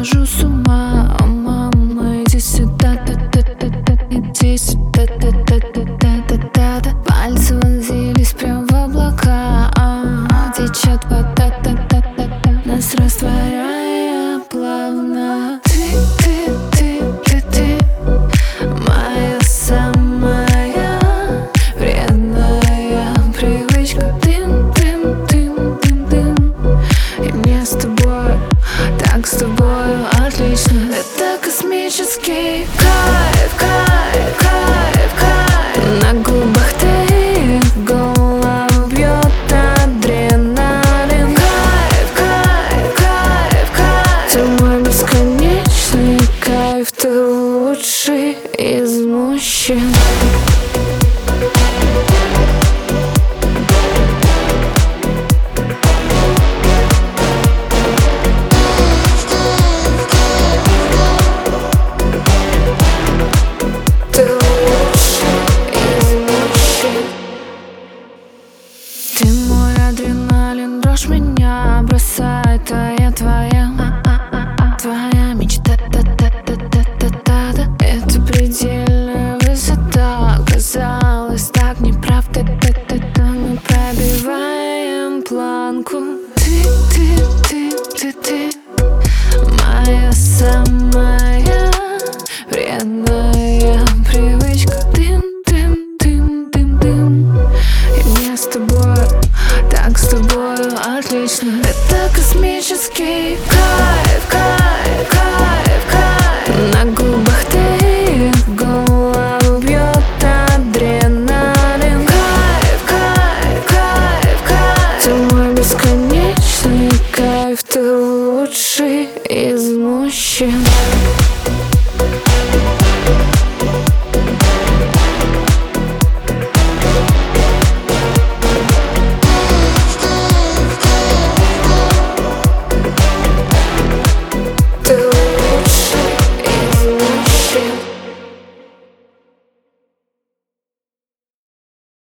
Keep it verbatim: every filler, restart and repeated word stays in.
схожу с ума. О, мама, иди сюда, та-та-та-та, иди сюда, та-та-та-та-та-та. Пальцы вонзились прям в облака, а, течет вода, та-та-та-та, нас растворяя плавно. Ты, ты, ты, ты, ты, моя самая вредная привычка. Дым, дым, дым, дым, дым. И мне с тобой, так с тобою отлично. Это космический кайф, кайф, кайф, кайф. На губах ты, голову бьет адреналин. Кайф, кайф, кайф, кайф. Ты мой бесконечный кайф, ты лучший из мужчин. Ты мой адреналин, дрожь меня бросает, а я твоя, твоя мечта, та-та-та-та-та-та. Это предельная высота, казалось так неправда, та-та-та. Мы пробиваем планку. Ты, ты, ты, ты, ты, моя самая вредная привычка. Дым, дым, дым, дым, дым. И мне с тобой, так с тобою отлично. Это космический кайф, кайф, кайф, кайф. На губах ты, голову бьет адреналин. Кайф, кайф, кайф, кайф. Ты мой бесконечный кайф, ты лучший из мужчин.